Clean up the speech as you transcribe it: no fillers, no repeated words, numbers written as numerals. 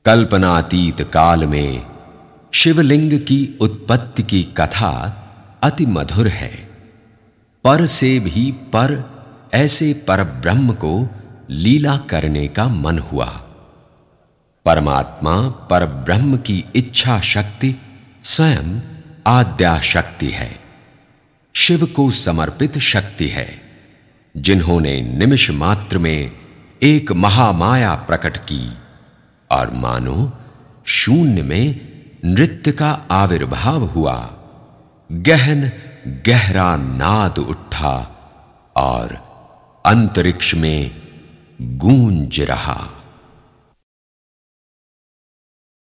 कल्पनातीत काल में शिवलिंग की उत्पत्ति की कथा अति मधुर है। पर से भी पर ऐसे परब्रह्म को लीला करने का मन हुआ। परमात्मा परब्रह्म की इच्छा शक्ति स्वयं आद्या शक्ति है, शिव को समर्पित शक्ति है, जिन्होंने निमिष मात्र में एक महामाया प्रकट की और मानो शून्य में नृत्य का आविर्भाव हुआ। गहन गहरा नाद उठा और अंतरिक्ष में गूंज रहा।